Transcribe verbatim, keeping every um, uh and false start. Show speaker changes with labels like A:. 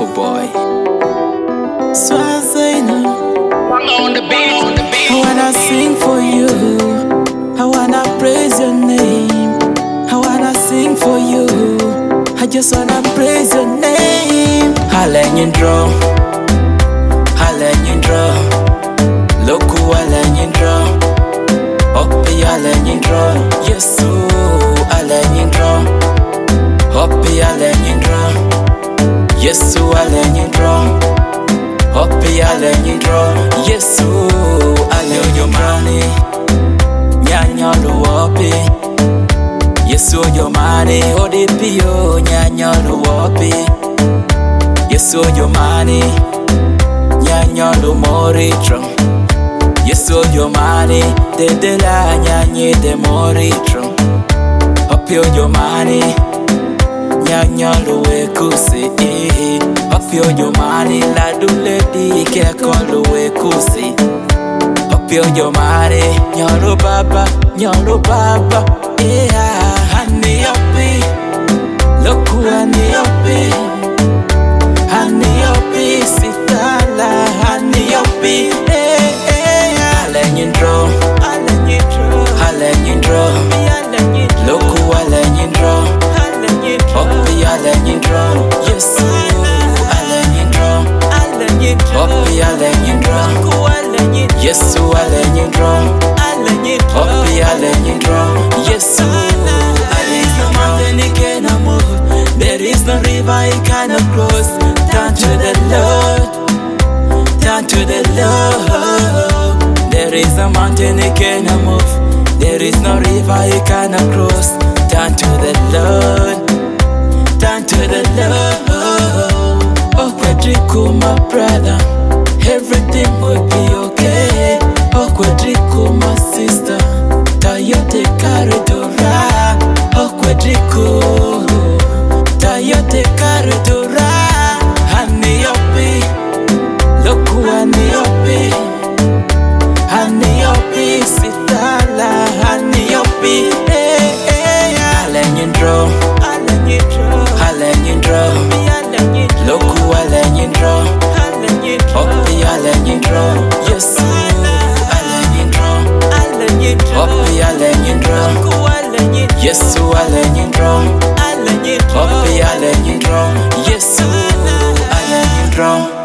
A: Simple boy.
B: Swazina,
A: On the beat, on the beat.
B: I wanna sing for you. I wanna praise your name. I wanna sing for you. I just wanna praise your name. Hallelujah, hallelujah. Loku hallelujah. Hopi hallelujah. Yesu hallelujah. Hopi hallelujah. Yesu hallelujah. Hopi hallelujah. Yesu hallelujah. Nyanya luopi. Yesu yomani odipio nyanya luopi. Yesu yomani nyanya lumoritro. Yesu yomani dedela nyanyi de moritro. Hopi yomani nyanya luwekusi. Hopi yomani laduledi keko luwekusi. Hopi yomani nyalo baba nyalo baba. Yeah, honey hopi loku honey hopi. Honey hopi sitala honey hopi. Hey, hey, hallelujah, hallelujah, hallelujah. Loku hallelujah. Hopi hallelujah. Yesu hallelujah. Hopi hallelujah. Yesu hallelujah. Hopi hallelujah. Yesu hallelujah. There is no river he cannot cross. Turn to the Lord, turn to the Lord. There is a mountain he cannot move. There is no river he cannot cross. Turn to the Lord, turn to the Lord. Oh, Quadrico, my brother, everything will be okay. Oh, Quadrico, my sister, Toyota Caridora. Oh, Quadrico, Toyota Caridora. Honey hopi, loku honey hopi. Honey hopi, sitala honey hopi. Hey, hey, hallelujah, hallelujah. Loku hallelujah. Hopi hallelujah. Yesu hallelujah. Hopi hallelujah. Yesu hallelujah. Hopi hallelujah. Yesu hallelujah.